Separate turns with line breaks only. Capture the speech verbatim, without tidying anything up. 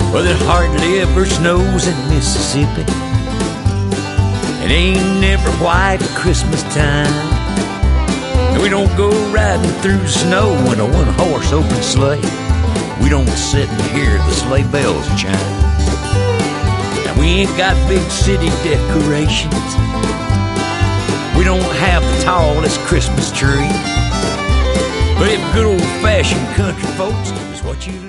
Well, it hardly ever snows in Mississippi. It ain't never white at Christmas time. And we don't go riding through snow in a one-horse open sleigh. We don't sit and hear the sleigh bells chime. And we ain't got big city decorations. We don't have the tallest Christmas tree. But if good old-fashioned country folks is what you